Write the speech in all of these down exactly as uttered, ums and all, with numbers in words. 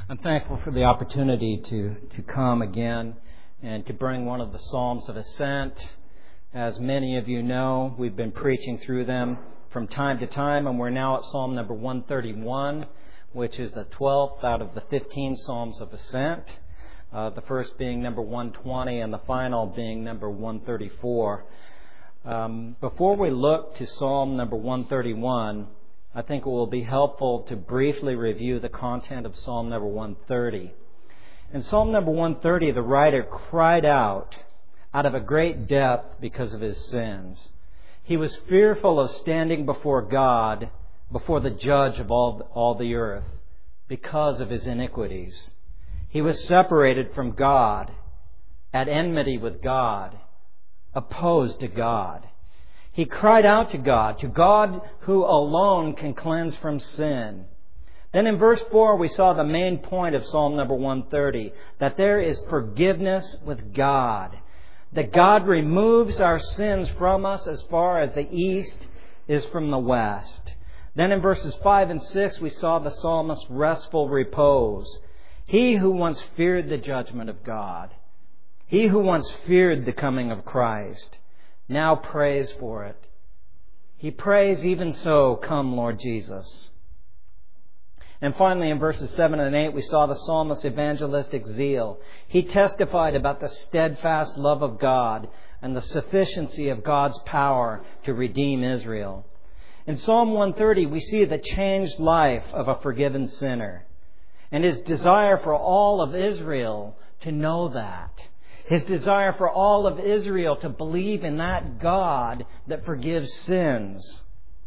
I'm thankful for the opportunity to, to come again and to bring one of the Psalms of Ascent. As many of you know, we've been preaching through them from time to time, and we're now at Psalm number one thirty-one, which is the twelfth out of the fifteen Psalms of Ascent, uh, the first being number one twenty and the final being number one thirty-four. Um, before we look to Psalm number one thirty-one, I think it will be helpful to briefly review the content of Psalm number one thirty. In Psalm number one thirty, the writer cried out out of a great depth because of his sins. He was fearful of standing before God, before the judge of all, all the earth, because of his iniquities. He was separated from God, at enmity with God, opposed to God. He cried out to God, to God who alone can cleanse from sin. Then in verse four, we saw the main point of Psalm number one thirty, that there is forgiveness with God, that God removes our sins from us as far as the east is from the west. Then in verses five and six, we saw the psalmist's restful repose. He who once feared the judgment of God, he who once feared the coming of Christ, now prays for it. He prays, even so, come, Lord Jesus. And finally, in verses seven and eight, we saw the psalmist's evangelistic zeal. He testified about the steadfast love of God and the sufficiency of God's power to redeem Israel. In Psalm one thirty, we see the changed life of a forgiven sinner and his desire for all of Israel to know that. His desire for all of Israel to believe in that God that forgives sins.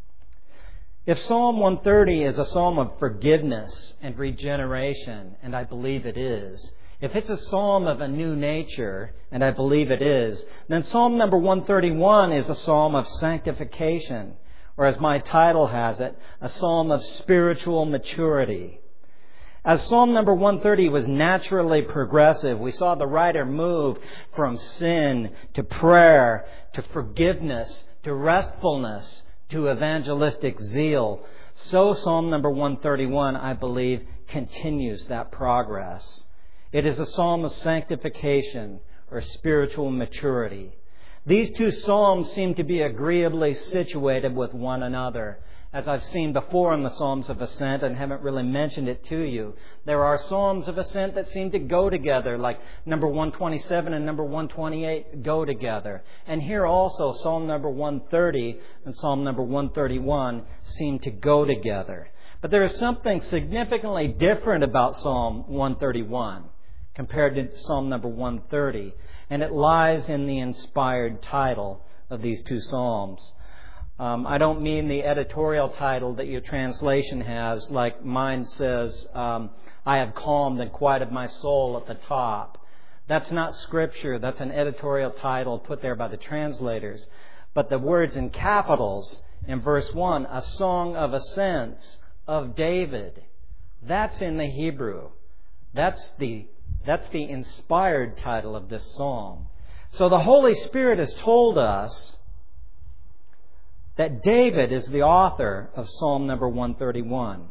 If Psalm one thirty is a psalm of forgiveness and regeneration, and I believe it is, if it's a psalm of a new nature, and I believe it is, then Psalm number one thirty-one is a psalm of sanctification, or as my title has it, a psalm of spiritual maturity. As Psalm number one thirty was naturally progressive, we saw the writer move from sin to prayer, to forgiveness, to restfulness, to evangelistic zeal. So Psalm number one thirty-one, I believe, continues that progress. It is a psalm of sanctification or spiritual maturity. These two psalms seem to be agreeably situated with one another. As I've seen before in the Psalms of Ascent and haven't really mentioned it to you, there are Psalms of Ascent that seem to go together, like number one twenty-seven and number one twenty-eight go together. And here also, Psalm number one thirty and Psalm number one thirty-one seem to go together. But there is something significantly different about Psalm one thirty-one compared to Psalm number one thirty, and it lies in the inspired title of these two Psalms. Um, I don't mean the editorial title that your translation has, like mine says, um, I have calmed and quieted my soul at the top. That's not Scripture. That's an editorial title put there by the translators. But the words in capitals in verse one, a song of ascents of David, that's in the Hebrew. That's the, that's the inspired title of this psalm. So the Holy Spirit has told us that David is the author of Psalm number one thirty-one.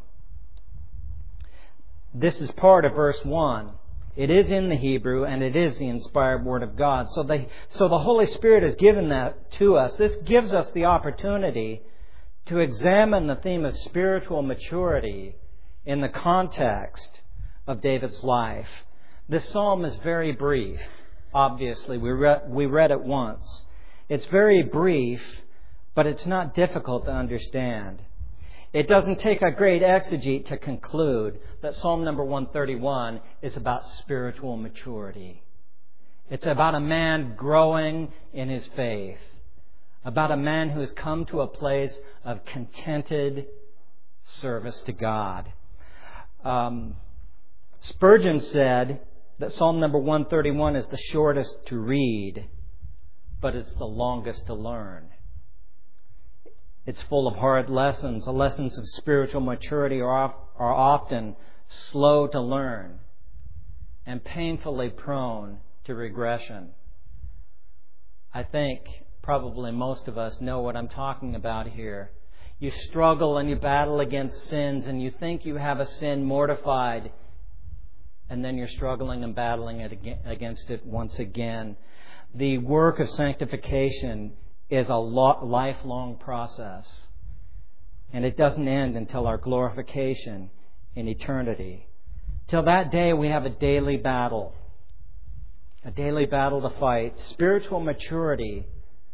This is part of verse one. It is in the Hebrew, and it is the inspired Word of God. So the, so the Holy Spirit has given that to us. This gives us the opportunity to examine the theme of spiritual maturity in the context of David's life. This psalm is very brief. Obviously, we read, we read it once. It's very brief, but it's not difficult to understand. It doesn't take a great exegete to conclude that Psalm number one thirty-one is about spiritual maturity. It's about a man growing in his faith, about a man who has come to a place of contented service to God. Um, Spurgeon said that Psalm number one thirty-one is the shortest to read, but it's the longest to learn. It's full of hard lessons. The lessons of spiritual maturity are, are often slow to learn and painfully prone to regression. I think probably most of us know what I'm talking about here. You struggle and you battle against sins and you think you have a sin mortified and then you're struggling and battling it against it once again. The work of sanctification is a lifelong process, and it doesn't end until our glorification in eternity. Till that day, we have a daily battle, a daily battle to fight. Spiritual maturity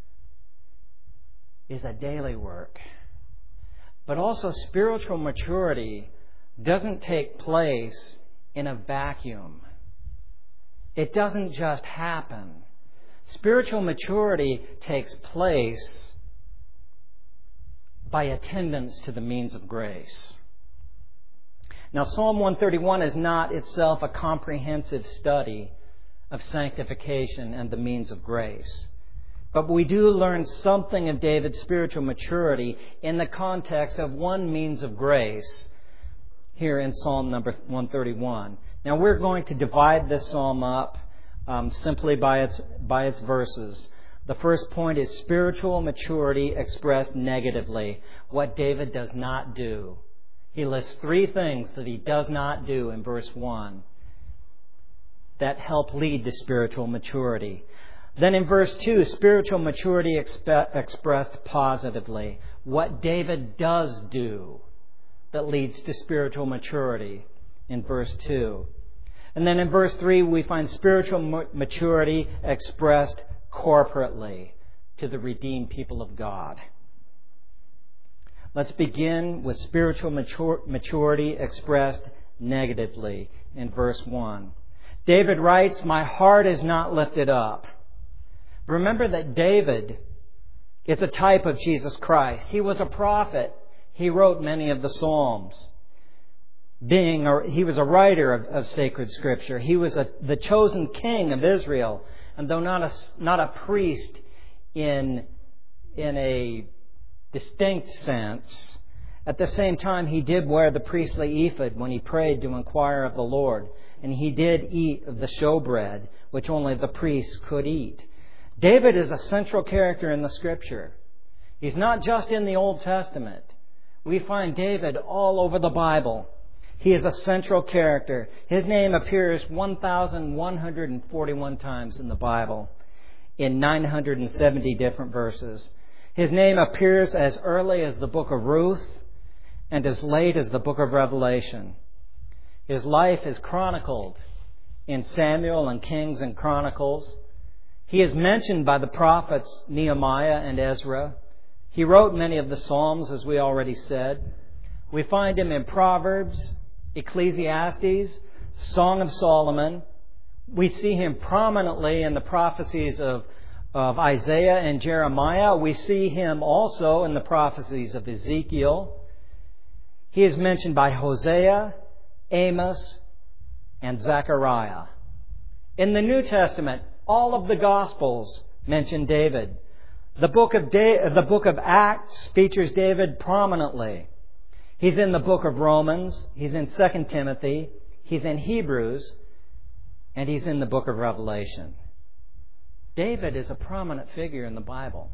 is a daily work. But also, spiritual maturity doesn't take place in a vacuum. It doesn't just happen. Spiritual maturity takes place by attendance to the means of grace. Now, Psalm one thirty-one is not itself a comprehensive study of sanctification and the means of grace. But we do learn something of David's spiritual maturity in the context of one means of grace here in Psalm number one thirty-one. Now, we're going to divide this psalm up um, simply by its, by its verses. The first point is spiritual maturity expressed negatively, what David does not do. He lists three things that he does not do in verse one that help lead to spiritual maturity. Then in verse two, spiritual maturity expe- expressed positively. What David does do that leads to spiritual maturity in verse two. And then in verse three, we find spiritual maturity expressed corporately to the redeemed people of God. Let's begin with spiritual mature- maturity expressed negatively in verse one. David writes, "My heart is not lifted up." Remember that David is a type of Jesus Christ. He was a prophet. He wrote many of the Psalms. Being a, he was a writer of, of sacred Scripture. He was a, the chosen king of Israel. And though not a, not a priest in, in a distinct sense, at the same time he did wear the priestly ephod when he prayed to inquire of the Lord. And he did eat of the showbread, which only the priests could eat. David is a central character in the Scripture. He's not just in the Old Testament. We find David all over the Bible. He is a central character. His name appears one thousand one hundred forty-one times in the Bible in nine hundred seventy different verses. His name appears as early as the book of Ruth and as late as the book of Revelation. His life is chronicled in Samuel and Kings and Chronicles. He is mentioned by the prophets Nehemiah and Ezra. He wrote many of the Psalms, as we already said. We find him in Proverbs, Ecclesiastes, Song of Solomon. We see him prominently in the prophecies of, of Isaiah and Jeremiah. We see him also in the prophecies of Ezekiel. He is mentioned by Hosea, Amos, and Zechariah. In the New Testament, all of the Gospels mention David. The book of da- the book of Acts features David prominently. He's in the book of Romans. He's in Second Timothy. He's in Hebrews. And he's in the book of Revelation. David is a prominent figure in the Bible.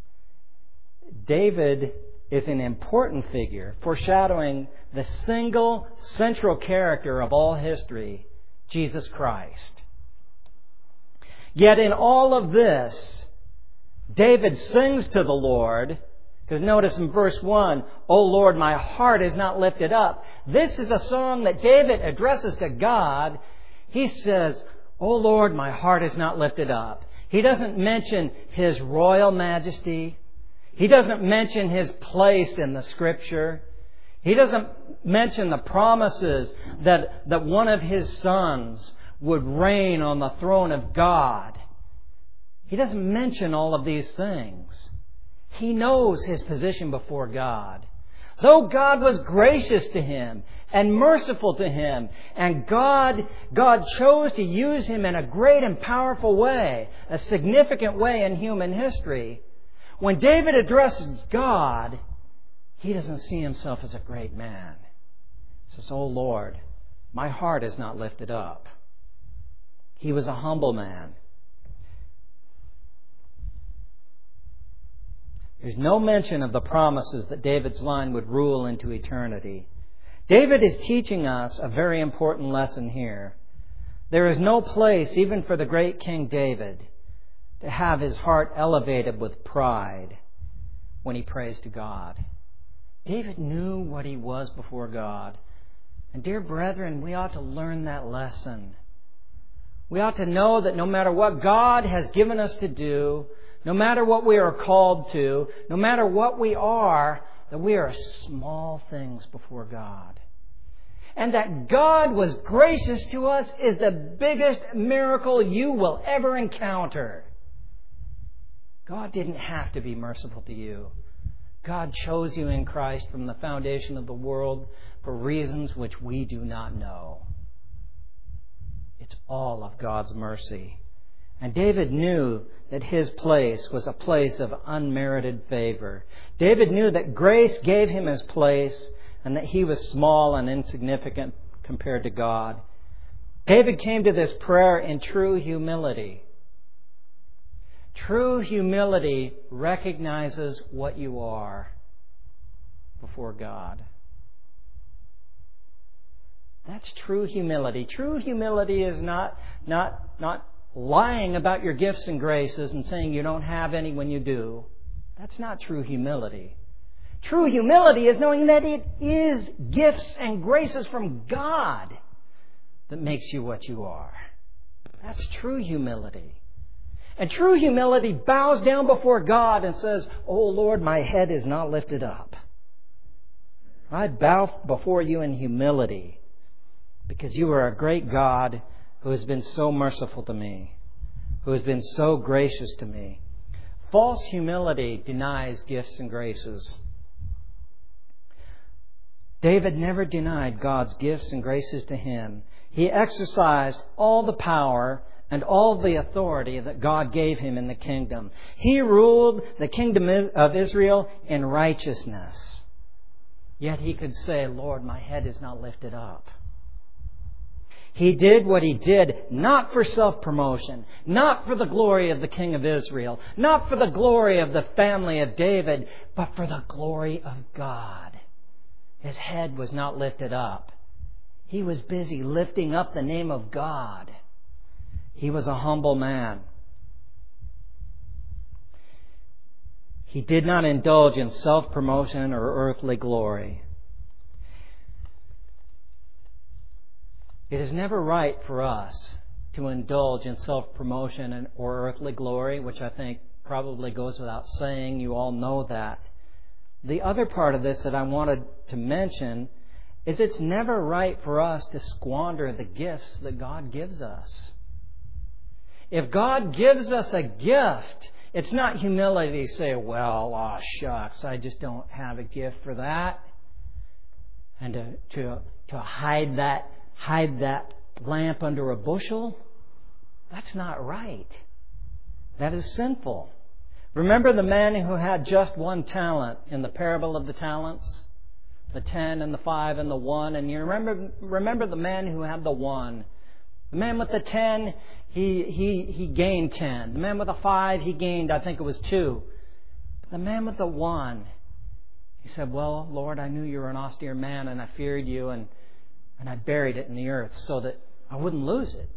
David is an important figure, foreshadowing the single central character of all history, Jesus Christ. Yet in all of this, David sings to the Lord, because notice in verse one, "O Lord, my heart is not lifted up." This is a song that David addresses to God. He says, "O Lord, my heart is not lifted up." He doesn't mention His royal majesty. He doesn't mention His place in the Scripture. He doesn't mention the promises that, that one of His sons would reign on the throne of God. He doesn't mention all of these things. He knows his position before God. Though God was gracious to him and merciful to him, and God, God chose to use him in a great and powerful way, a significant way in human history, when David addresses God, he doesn't see himself as a great man. He says, "O Lord, my heart is not lifted up." He was a humble man. There's no mention of the promises that David's line would rule into eternity. David is teaching us a very important lesson here. There is no place, even for the great King David, to have his heart elevated with pride when he prays to God. David knew what he was before God. And dear brethren, we ought to learn that lesson. We ought to know that no matter what God has given us to do, no matter what we are called to, no matter what we are, that we are small things before God. And that God was gracious to us is the biggest miracle you will ever encounter. God didn't have to be merciful to you. God chose you in Christ from the foundation of the world for reasons which we do not know. It's all of God's mercy. And David knew that his place was a place of unmerited favor. David knew that grace gave him his place and that he was small and insignificant compared to God. David came to this prayer in true humility. True humility recognizes what you are before God. That's true humility. True humility is not, not, not lying about your gifts and graces and saying you don't have any when you do. That's not true humility. True humility is knowing that it is gifts and graces from God that makes you what you are. That's true humility. And true humility bows down before God and says, "Oh Lord, my head is not lifted up. I bow before you in humility because you are a great God who has been so merciful to me, who has been so gracious to me." False humility denies gifts and graces. David never denied God's gifts and graces to him. He exercised all the power and all the authority that God gave him in the kingdom. He ruled the kingdom of Israel in righteousness. Yet he could say, "Lord, my head is not lifted up." He did what he did not for self-promotion, not for the glory of the King of Israel, not for the glory of the family of David, but for the glory of God. His head was not lifted up. He was busy lifting up the name of God. He was a humble man. He did not indulge in self-promotion or earthly glory. It is never right for us to indulge in self-promotion or earthly glory, which I think probably goes without saying. You all know that. The other part of this that I wanted to mention is it's never right for us to squander the gifts that God gives us. If God gives us a gift, it's not humility to say, "Well, aw, shucks, I just don't have a gift for that." And to, to, to hide that, hide that lamp under a bushel. That's not right. That is sinful. Remember the man who had just one talent in the parable of the talents? The ten and the five and the one. And you remember, remember the man who had the one. The man with the ten, he, he, he gained ten. The man with the five, he gained, I think it was two. The man with the one, he said, "Well, Lord, I knew you were an austere man and I feared you and, and I buried it in the earth so that I wouldn't lose it."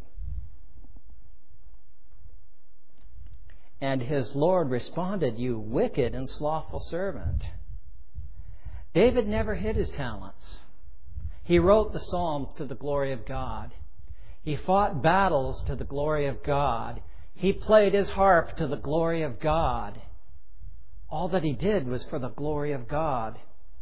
And his Lord responded, "You wicked and slothful servant." David never hid his talents. He wrote the Psalms to the glory of God. He fought battles to the glory of God. He played his harp to the glory of God. All that he did was for the glory of God.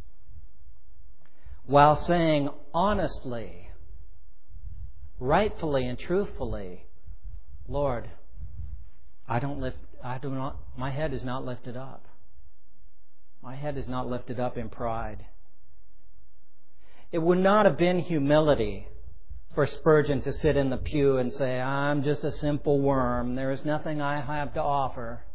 While saying honestly, rightfully and truthfully, "Lord, I don't lift, I do not, my head is not lifted up. My head is not lifted up in pride." It would not have been humility for Spurgeon to sit in the pew and say, "I'm just a simple worm. There is nothing I have to offer."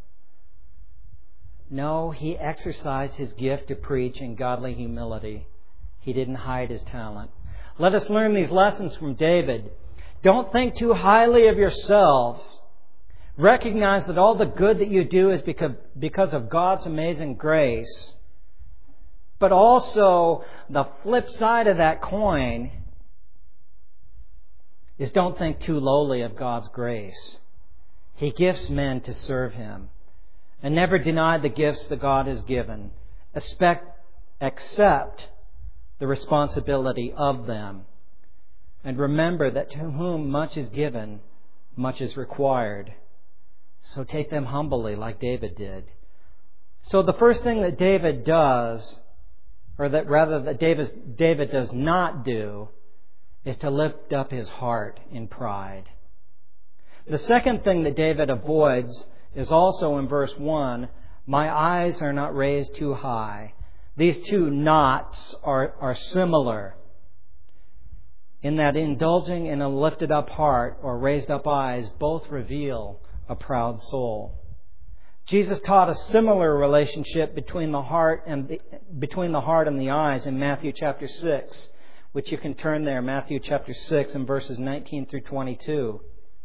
No, he exercised his gift to preach in godly humility. He didn't hide his talent. Let us learn these lessons from David. Don't think too highly of yourselves. Recognize that all the good that you do is because, because of God's amazing grace. But also, the flip side of that coin is don't think too lowly of God's grace. He gifts men to serve Him. And never deny the gifts that God has given. Expect, accept the responsibility of them. And remember that to whom much is given, much is required. So take them humbly like David did. So the first thing that David does, or that rather that David, David does not do, is to lift up his heart in pride. The second thing that David avoids is also in verse one, my eyes are not raised too high. These two nots are, are similar in that indulging in a lifted up heart or raised up eyes both reveal a proud soul. Jesus taught a similar relationship between the heart and the, between the heart and the eyes in Matthew chapter six, which you can turn there, Matthew chapter six and verses nineteen through twenty-two.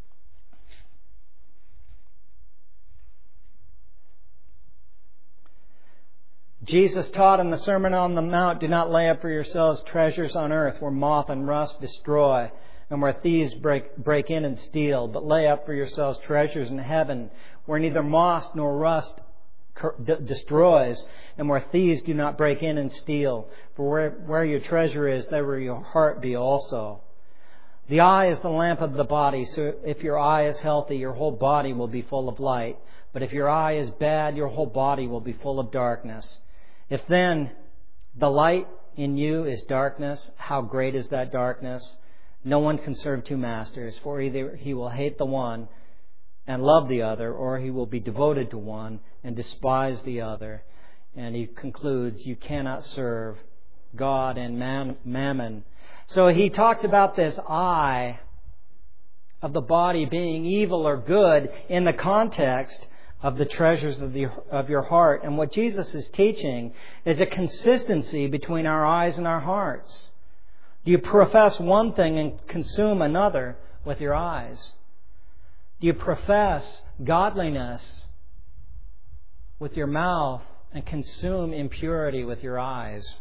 Jesus taught in the Sermon on the Mount, do not lay up for yourselves treasures on earth where moth and rust destroy and where thieves break, break in and steal, but lay up for yourselves treasures in heaven where neither moth nor rust destroys and where thieves do not break in and steal. For where, where your treasure is, there will your heart be also. The eye is the lamp of the body, so if your eye is healthy, your whole body will be full of light. But if your eye is bad, your whole body will be full of darkness. If then the light in you is darkness, how great is that darkness? No one can serve two masters, for either he will hate the one and love the other, or he will be devoted to one and despise the other. And he concludes, you cannot serve God and mammon. So he talks about this eye of the body being evil or good in the context of the treasures of, the, of your heart. And what Jesus is teaching is a consistency between our eyes and our hearts. Do you profess one thing and consume another with your eyes? Do you profess godliness with your mouth and consume impurity with your eyes?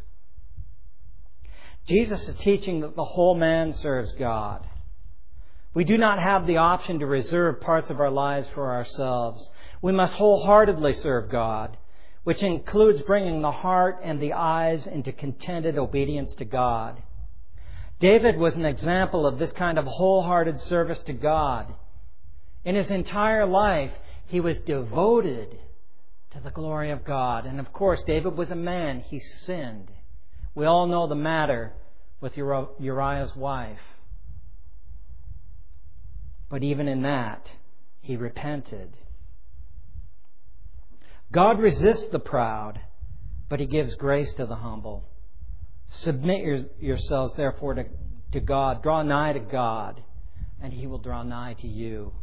Jesus is teaching that the whole man serves God. We do not have the option to reserve parts of our lives for ourselves. We must wholeheartedly serve God, which includes bringing the heart and the eyes into contented obedience to God. David was an example of this kind of wholehearted service to God. In his entire life, he was devoted to the glory of God. And of course, David was a man. He sinned. We all know the matter with Uriah's wife. But even in that, he repented. God resists the proud, but He gives grace to the humble. Submit your, yourselves, therefore, to, to God. Draw nigh to God, and He will draw nigh to you.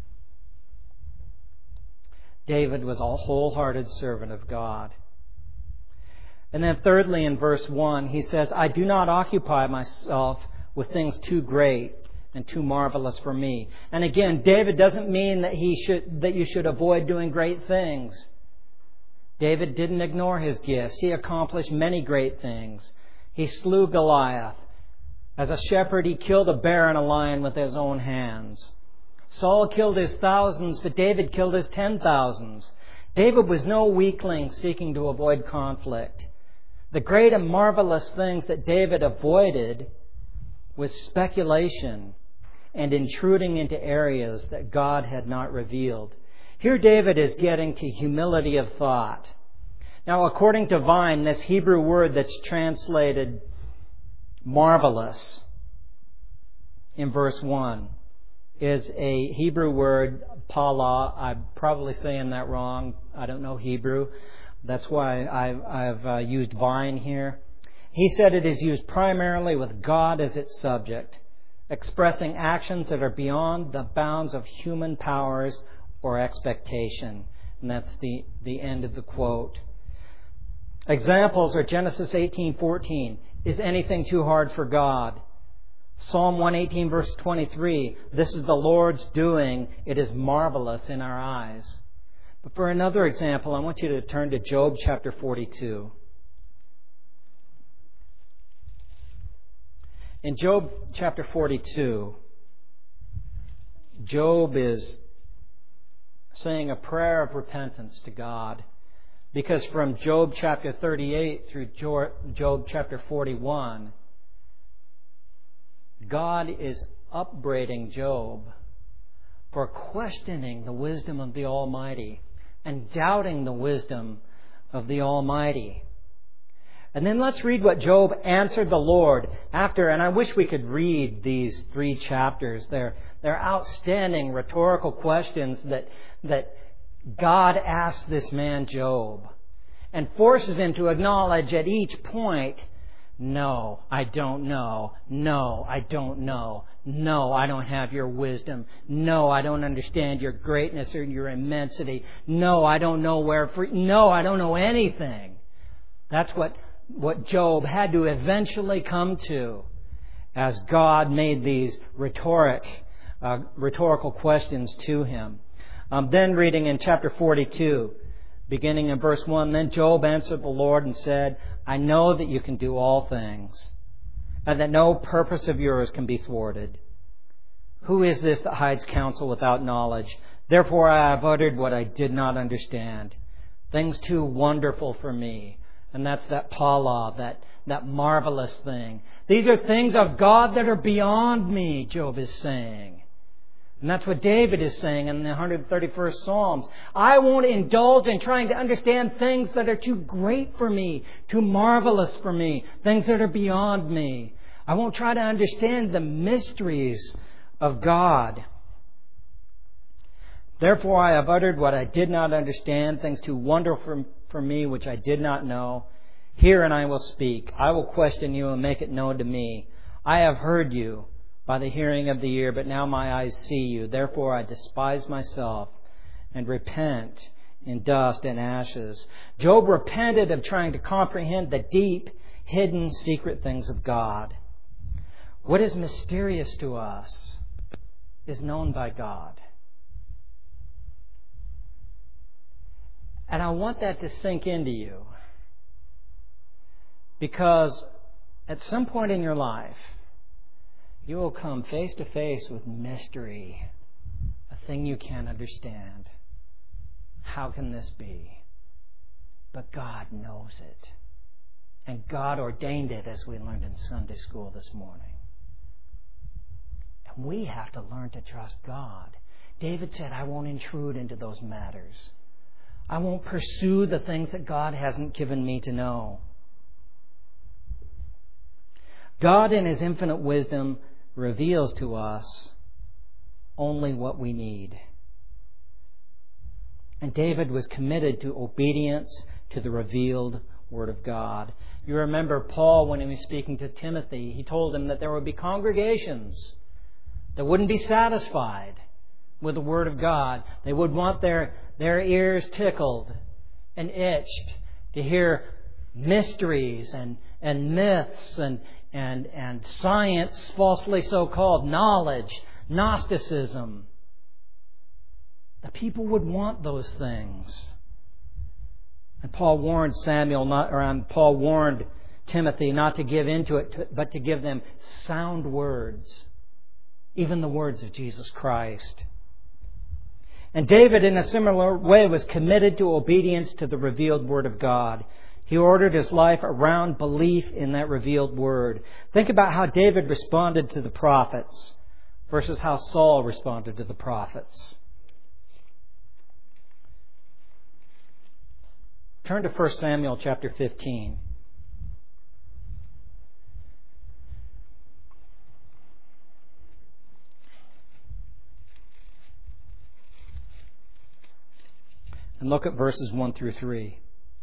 David was a wholehearted servant of God. And then thirdly, in verse one, he says, I do not occupy myself with things too great and too marvelous for me. And again, David doesn't mean that he should that you should avoid doing great things. David didn't ignore his gifts. He accomplished many great things. He slew Goliath. As a shepherd, he killed a bear and a lion with his own hands. Saul killed his thousands, but David killed his ten thousands. David was no weakling seeking to avoid conflict. The great and marvelous things that David avoided was speculation and intruding into areas that God had not revealed. Here David is getting to humility of thought. Now, according to Vine, this Hebrew word that's translated marvelous in verse one is a Hebrew word, pala. I'm probably saying that wrong. I don't know Hebrew. That's why I've, I've uh, used Vine here. He said it is used primarily with God as its subject, expressing actions that are beyond the bounds of human powers or expectation. And that's the, the end of the quote. Examples are Genesis eighteen fourteen. Is anything too hard for God? Psalm one eighteen verse twenty-three. This is the Lord's doing. It is marvelous in our eyes. But for another example, I want you to turn to Job chapter forty-two. In Job chapter forty-two, Job is saying a prayer of repentance to God, because from Job chapter thirty-eight through Job chapter forty-one, God is upbraiding Job for questioning the wisdom of the Almighty and doubting the wisdom of the Almighty. And then let's read what Job answered the Lord after, and I wish we could read these three chapters. They're, they're outstanding rhetorical questions that, that God asks this man Job and forces him to acknowledge at each point, no, I don't know. No, I don't know. No, I don't have your wisdom. No, I don't understand your greatness or your immensity. No, I don't know where for. No, I don't know anything. That's what, what Job had to eventually come to as God made these rhetoric, uh, rhetorical questions to him. Um, then reading in chapter forty-two, beginning in verse one, then Job answered the Lord and said, I know that you can do all things, and that no purpose of yours can be thwarted. Who is this that hides counsel without knowledge? Therefore I have uttered what I did not understand, things too wonderful for me. And that's that pala, that, that marvelous thing. These are things of God that are beyond me, Job is saying. And that's what David is saying in the one hundred thirty-first Psalms. I won't indulge in trying to understand things that are too great for me, too marvelous for me, things that are beyond me. I won't try to understand the mysteries of God. Therefore I have uttered what I did not understand, things too wonderful for, for me which I did not know. Hear and I will speak. I will question you and make it known to me. I have heard you by the hearing of the ear, but now my eyes see you. Therefore I despise myself and repent in dust and ashes. Job repented of trying to comprehend the deep, hidden, secret things of God. What is mysterious to us is known by God. And I want that to sink into you, because at some point in your life, you will come face to face with mystery, a thing you can't understand. How can this be? But God knows it. And God ordained it, as we learned in Sunday school this morning. And we have to learn to trust God. David said, I won't intrude into those matters. I won't pursue the things that God hasn't given me to know. God, in His infinite wisdom, reveals to us only what we need. And David was committed to obedience to the revealed Word of God. You remember Paul, when he was speaking to Timothy, he told him that there would be congregations that wouldn't be satisfied with the Word of God. They would want their, their ears tickled and itched to hear mysteries and, and myths and, and, and science, falsely so called, knowledge, Gnosticism. The people would want those things. And Paul warned Samuel, not, or um, Paul warned Timothy not to give into it, but to give them sound words, even the words of Jesus Christ. And David, in a similar way, was committed to obedience to the revealed Word of God. He ordered his life around belief in that revealed Word. Think about how David responded to the prophets versus how Saul responded to the prophets. Turn to First Samuel chapter fifteen. And look at verses one through three.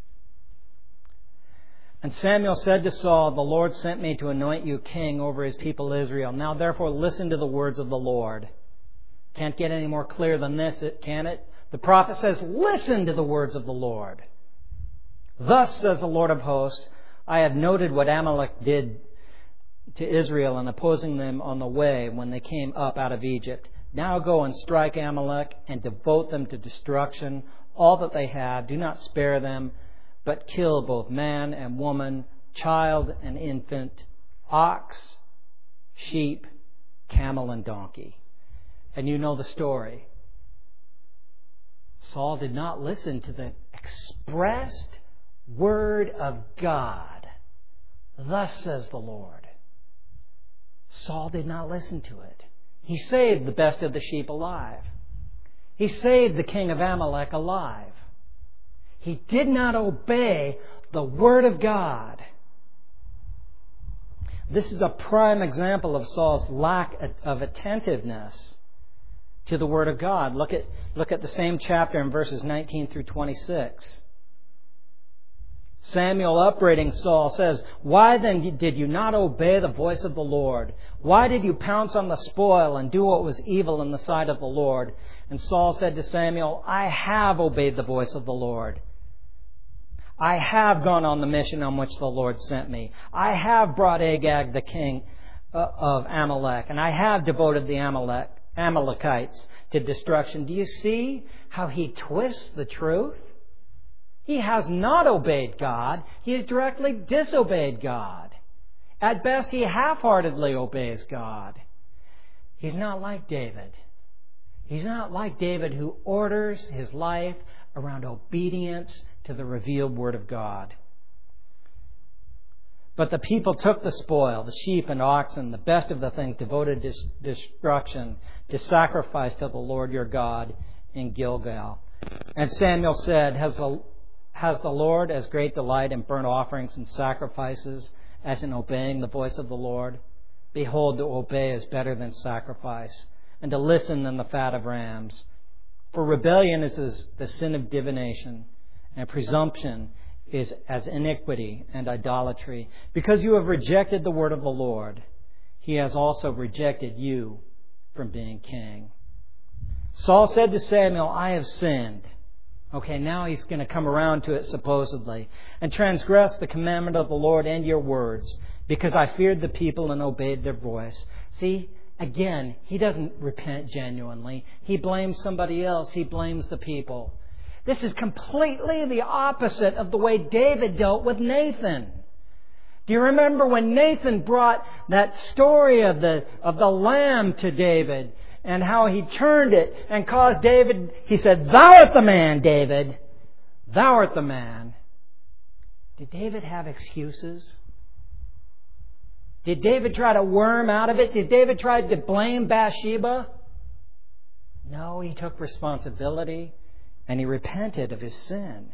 And Samuel said to Saul, the Lord sent me to anoint you king over His people Israel. Now therefore listen to the words of the Lord. Can't get any more clear than this, can it? The prophet says, listen to the words of the Lord. Thus says the Lord of hosts, I have noted what Amalek did to Israel in opposing them on the way when they came up out of Egypt. Now go and strike Amalek and devote them to destruction. All that they have, do not spare them, but kill both man and woman, child and infant, ox, sheep, camel and donkey. And you know the story. Saul did not listen to the expressed word of God. Thus says the Lord. Saul did not listen to it. He saved the best of the sheep alive. He saved the king of Amalek alive. He did not obey the word of God. This is a prime example of Saul's lack of attentiveness to the word of God. Look at, look at the same chapter in verses nineteen through twenty-six. Samuel, upbraiding Saul, says, "Why then did you not obey the voice of the Lord? Why did you pounce on the spoil and do what was evil in the sight of the Lord?" And Saul said to Samuel, "I have obeyed the voice of the Lord. I have gone on the mission on which the Lord sent me. I have brought Agag, the king of Amalek, and I have devoted the Amalek, Amalekites to destruction." Do you see how he twists the truth? He has not obeyed God. He has directly disobeyed God. At best, he half-heartedly obeys God. He's not like David. He's not like David, who orders his life around obedience to the revealed word of God. But the people took the spoil, the sheep and oxen, the best of the things devoted to destruction, to sacrifice to the Lord your God in Gilgal. And Samuel said, Has the, has the Lord as great delight in burnt offerings and sacrifices as in obeying the voice of the Lord? Behold, to obey is better than sacrifice, and to listen than the fat of rams. For rebellion is the sin of divination, and presumption is as iniquity and idolatry. Because you have rejected the word of the Lord, he has also rejected you from being king. Saul said to Samuel, "I have sinned." Okay, now he's going to come around to it supposedly. "And transgressed the commandment of the Lord and your words, because I feared the people and obeyed their voice." See, again, he doesn't repent genuinely. He blames somebody else. He blames the people. This is completely the opposite of the way David dealt with Nathan. Do you remember when Nathan brought that story of the, of the lamb to David, and how he turned it and caused David, he said, "Thou art the man, David. Thou art the man." Did David have excuses? Did David try to worm out of it? Did David try to blame Bathsheba? No, he took responsibility and he repented of his sin.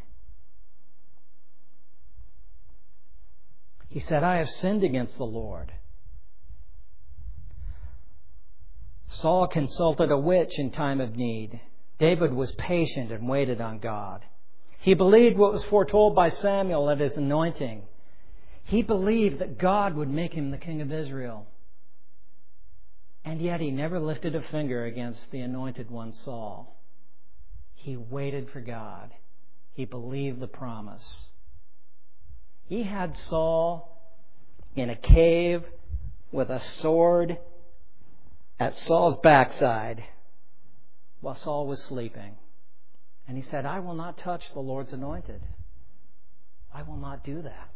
He said, "I have sinned against the Lord." Saul consulted a witch in time of need. David was patient and waited on God. He believed what was foretold by Samuel at his anointing. He believed that God would make him the king of Israel. And yet he never lifted a finger against the anointed one, Saul. He waited for God. He believed the promise. He had Saul in a cave with a sword at Saul's backside while Saul was sleeping. And he said, "I will not touch the Lord's anointed. I will not do that."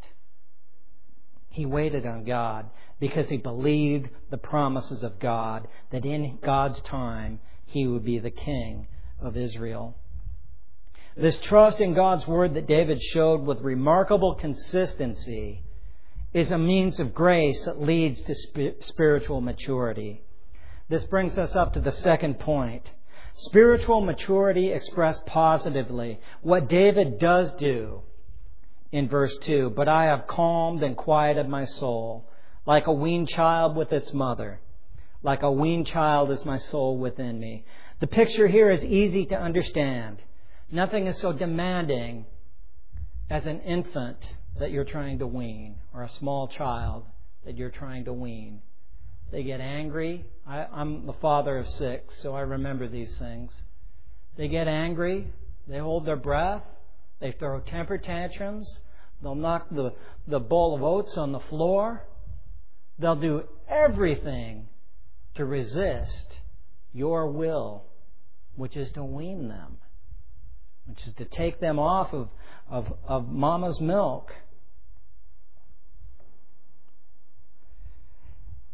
He waited on God because he believed the promises of God, that in God's time he would be the king of Israel. This trust in God's word that David showed with remarkable consistency is a means of grace that leads to sp- spiritual maturity. This brings us up to the second point. Spiritual maturity expressed positively. What David does do in verse two, "But I have calmed and quieted my soul, like a weaned child with its mother. Like a weaned child is my soul within me." The picture here is easy to understand. Nothing is so demanding as an infant that you're trying to wean, or a small child that you're trying to wean. They get angry. I, I'm the father of six, so I remember these things. They get angry. They hold their breath. They throw temper tantrums. They'll knock the, the bowl of oats on the floor. They'll do everything to resist your will, which is to wean them, which is to take them off of, of, of mama's milk.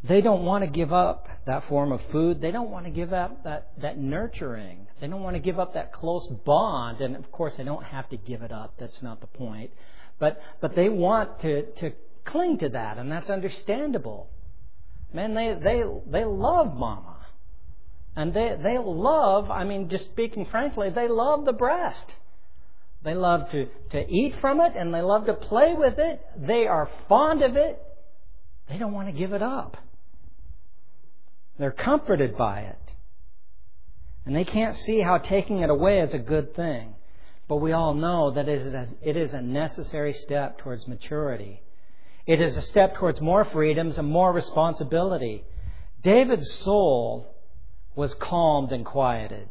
They don't want to give up that form of food. They don't want to give up that, that nurturing. They don't want to give up that close bond. And of course, they don't have to give it up. That's not the point. But but they want to, to cling to that, and that's understandable. Man, they they they love Mama. And they they love, I mean, just speaking frankly, they love the breast. They love to, to eat from it, and they love to play with it. They are fond of it. They don't want to give it up. They're comforted by it. And they can't see how taking it away is a good thing. But we all know that it is a, it is a necessary step towards maturity. It is a step towards more freedoms and more responsibility. David's soul was calmed and quieted.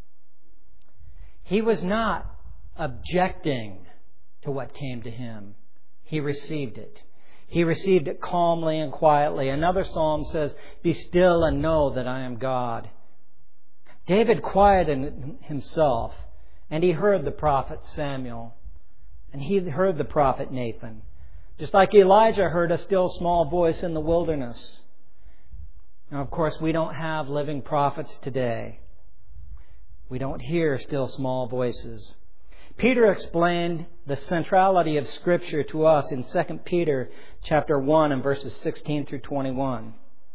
He was not objecting to what came to him. He received it. He received it calmly and quietly. Another psalm says, "Be still and know that I am God." David quieted himself, and he heard the prophet Samuel, and he heard the prophet Nathan. Just like Elijah heard a still small voice in the wilderness. Now, of course, we don't have living prophets today. We don't hear still small voices. Peter explained the centrality of Scripture to us in Second Peter chapter one and verses sixteen through twenty-one.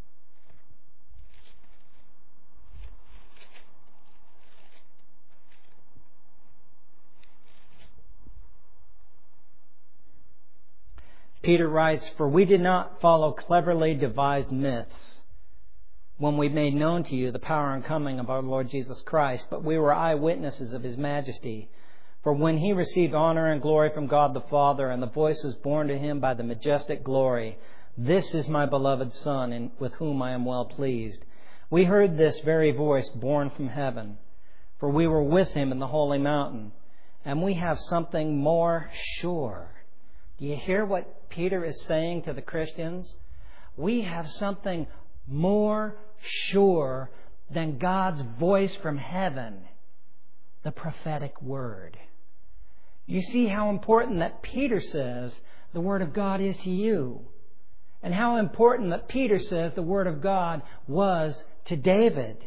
Peter writes, "For we did not follow cleverly devised myths when we made known to you the power and coming of our Lord Jesus Christ, but we were eyewitnesses of His majesty. For when He received honor and glory from God the Father, and the voice was borne to Him by the majestic glory, 'This is my beloved Son, in, with whom I am well pleased.' We heard this very voice borne from heaven, for we were with Him in the holy mountain, and we have something more sure." Do you hear what Peter is saying to the Christians? We have something more sure than God's voice from heaven, the prophetic word. You see how important that Peter says the Word of God is to you, and how important that Peter says the Word of God was to David.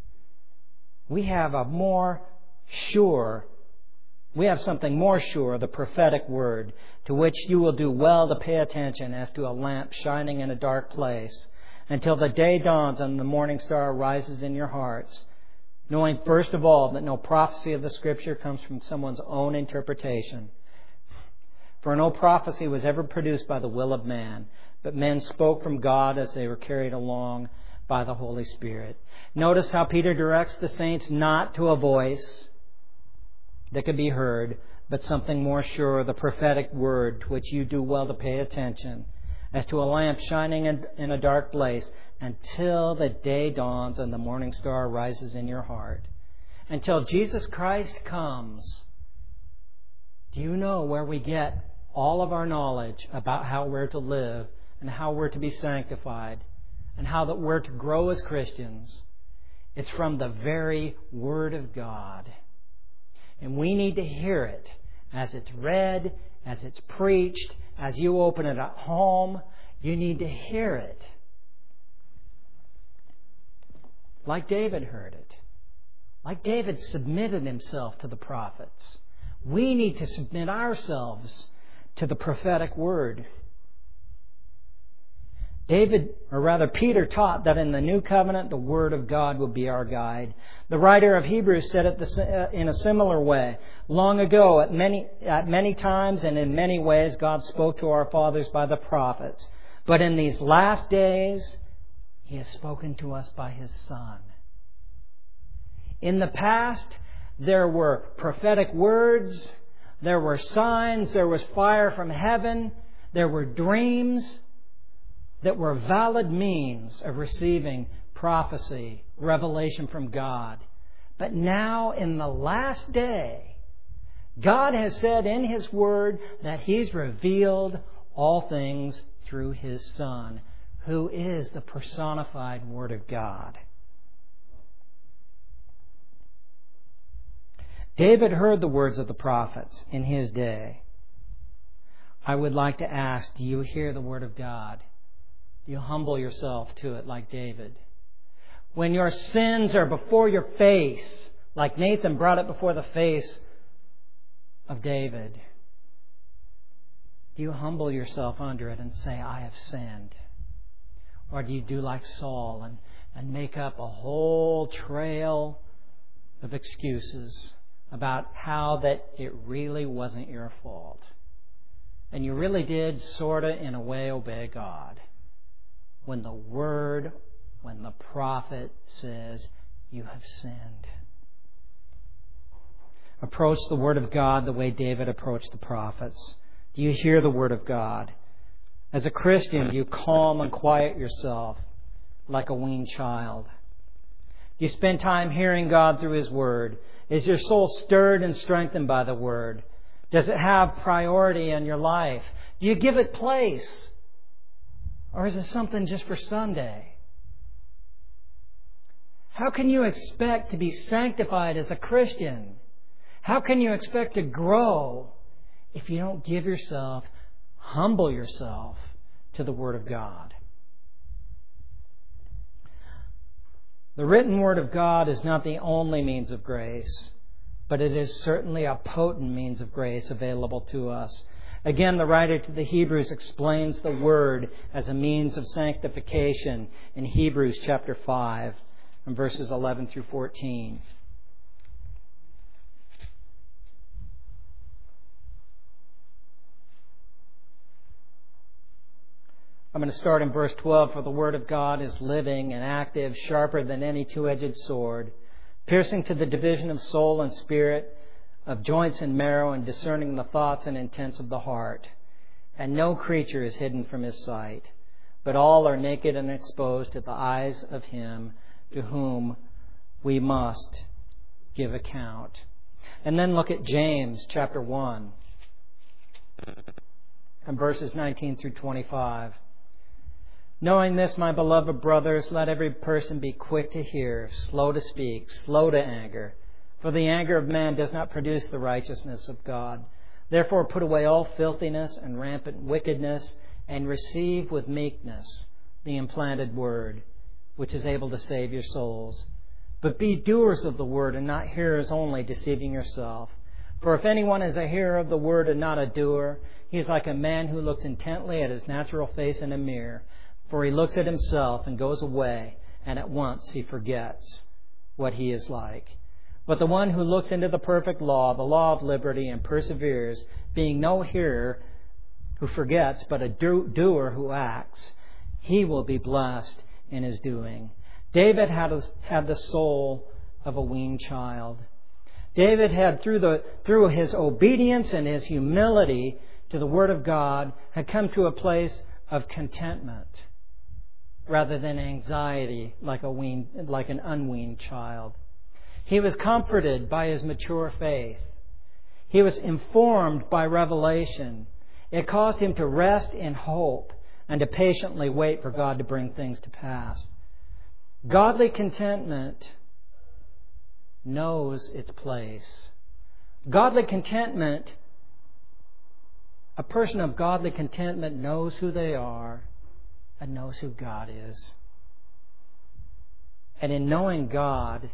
We have a more sure We have something more sure, the prophetic word, to which you will do well to pay attention as to a lamp shining in a dark place, until the day dawns and the morning star rises in your hearts, knowing first of all that no prophecy of the Scripture comes from someone's own interpretation. For no prophecy was ever produced by the will of man, but men spoke from God as they were carried along by the Holy Spirit. Notice how Peter directs the saints not to a voice that could be heard, but something more sure, the prophetic word, to which you do well to pay attention, as to a lamp shining in, in a dark place, until the day dawns and the morning star rises in your heart. Until Jesus Christ comes. Do you know where we get all of our knowledge about how we're to live, and how we're to be sanctified, and how that we're to grow as Christians? It's from the very Word of God. And we need to hear it as it's read, as it's preached, as you open it at home. You need to hear it. Like David heard it. Like David submitted himself to the prophets. We need to submit ourselves to the prophetic word. David, or rather Peter, taught that in the new covenant the Word of God will be our guide. The writer of Hebrews said it in a similar way. Long ago, at many, at many times and in many ways, God spoke to our fathers by the prophets. But in these last days, He has spoken to us by His Son. In the past, there were prophetic words, there were signs, there was fire from heaven, there were dreams that were valid means of receiving prophecy, revelation from God. But now, in the last day, God has said in His Word that He's revealed all things through His Son, who is the personified Word of God. David heard the words of the prophets in his day. I would like to ask, do you hear the Word of God? Do you humble yourself to it like David? When your sins are before your face, like Nathan brought it before the face of David, do you humble yourself under it and say, I have sinned? Or do you do like Saul and, and make up a whole trail of excuses about how that it really wasn't your fault? And you really did sort of, in a way, obey God. When the Word, when the prophet says, you have sinned. Approach the Word of God the way David approached the prophets. Do you hear the Word of God? As a Christian, do you calm and quiet yourself like a weaned child? Do you spend time hearing God through His Word? Is your soul stirred and strengthened by the Word? Does it have priority in your life? Do you give it place? Or is it something just for Sunday? How can you expect to be sanctified as a Christian? How can you expect to grow if you don't give yourself, humble yourself to the Word of God? The written Word of God is not the only means of grace, but it is certainly a potent means of grace available to us. Again, the writer to the Hebrews explains the Word as a means of sanctification in Hebrews chapter five and verses eleven through fourteen. I'm going to start in verse twelve. For the Word of God is living and active, sharper than any two-edged sword, piercing to the division of soul and spirit, of joints and marrow, and discerning the thoughts and intents of the heart. And no creature is hidden from His sight, but all are naked and exposed to the eyes of Him to whom we must give account. And then look at James chapter one and verses nineteen through twenty-five. Knowing this, my beloved brothers, let every person be quick to hear, slow to speak, slow to anger. For the anger of man does not produce the righteousness of God. Therefore put away all filthiness and rampant wickedness, and receive with meekness the implanted word, which is able to save your souls. But be doers of the word, and not hearers only, deceiving yourself. For if anyone is a hearer of the word and not a doer, he is like a man who looks intently at his natural face in a mirror. For he looks at himself and goes away, and at once he forgets what he is like. But the one who looks into the perfect law, the law of liberty, and perseveres, being no hearer who forgets, but a do- doer who acts, he will be blessed in his doing. David had, a, had the soul of a weaned child. David had, through, the, through his obedience and his humility to the Word of God, had come to a place of contentment rather than anxiety like a weaned, like an unweaned child. He was comforted by his mature faith. He was informed by revelation. It caused him to rest in hope and to patiently wait for God to bring things to pass. Godly contentment knows its place. Godly contentment, a person of godly contentment knows who they are and knows who God is. And in knowing God,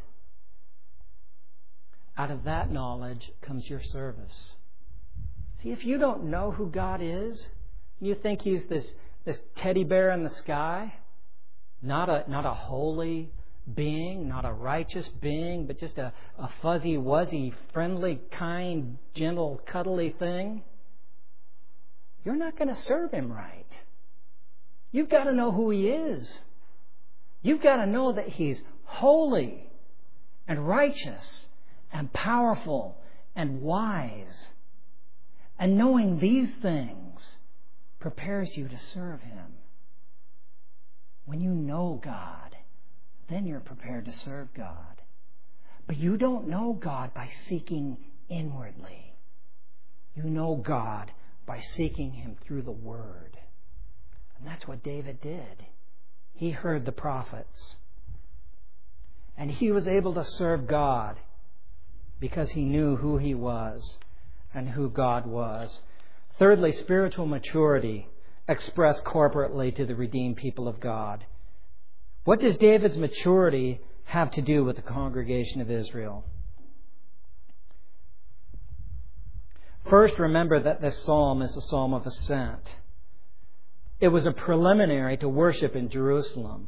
out of that knowledge comes your service. See, if you don't know who God is, you think He's this, this teddy bear in the sky, not a, not a holy being, not a righteous being, but just a, a fuzzy, wuzzy, friendly, kind, gentle, cuddly thing, you're not going to serve Him right. You've got to know who He is. You've got to know that He's holy and righteous and powerful and wise. And knowing these things prepares you to serve Him. When you know God, then you're prepared to serve God. But you don't know God by seeking inwardly. You know God by seeking Him through the Word. And that's what David did. He heard the prophets. And he was able to serve God because he knew who he was and who God was. Thirdly, spiritual maturity expressed corporately to the redeemed people of God. What does David's maturity have to do with the congregation of Israel? First, remember that this psalm is a psalm of ascent. It was a preliminary to worship in Jerusalem.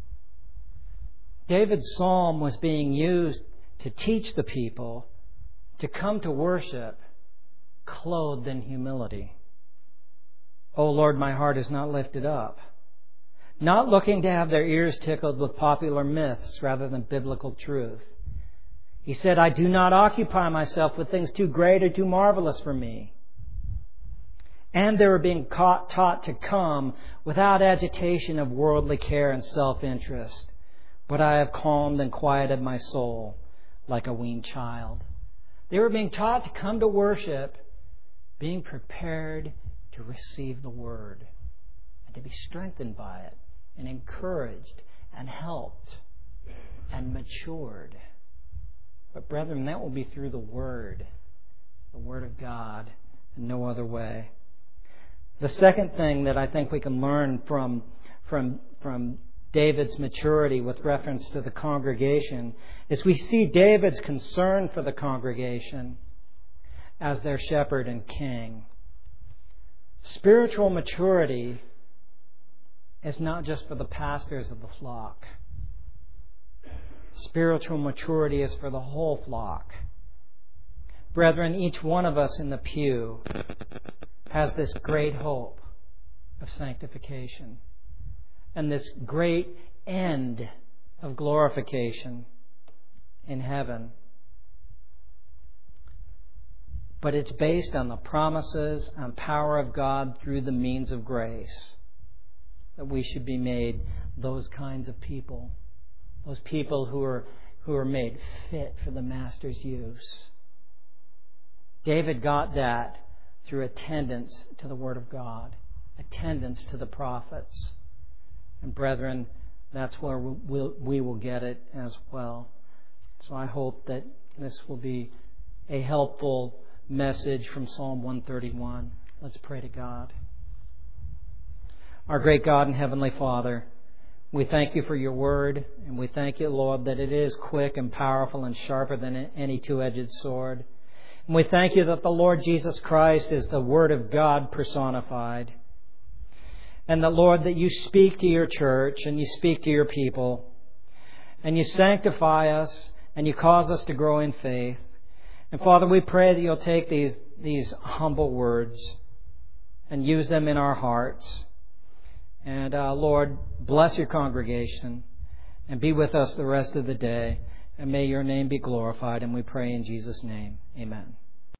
David's psalm was being used to teach the people to come to worship clothed in humility. O Lord, my heart is not lifted up. Not looking to have their ears tickled with popular myths rather than biblical truth. He said, I do not occupy myself with things too great or too marvelous for me. And they were being taught, taught to come without agitation of worldly care and self-interest. But I have calmed and quieted my soul like a weaned child. They were being taught to come to worship, being prepared to receive the Word and to be strengthened by it and encouraged and helped and matured. But brethren, that will be through the Word, the Word of God, and no other way. The second thing that I think we can learn from, from, from David's maturity with reference to the congregation is we see David's concern for the congregation as their shepherd and king. Spiritual maturity is not just for the pastors of the flock. Spiritual maturity is for the whole flock. Brethren, each one of us in the pew has this great hope of sanctification and this great end of glorification in heaven. But it's based on the promises and power of God through the means of grace that we should be made those kinds of people. Those people who are who are made fit for the Master's use. David got that through attendance to the Word of God, attendance to the prophets. And brethren, that's where we'll, we will get it as well. So I hope that this will be a helpful message from Psalm one thirty-one. Let's pray to God. Our great God and Heavenly Father, we thank you for your word, and we thank you, Lord, that it is quick and powerful and sharper than any two-edged sword. And we thank you that the Lord Jesus Christ is the Word of God personified. And that, Lord, that you speak to your church and you speak to your people. And you sanctify us and you cause us to grow in faith. And Father, we pray that you'll take these, these humble words and use them in our hearts. And uh, Lord, bless your congregation and be with us the rest of the day. And may your name be glorified. And we pray in Jesus' name. Amen.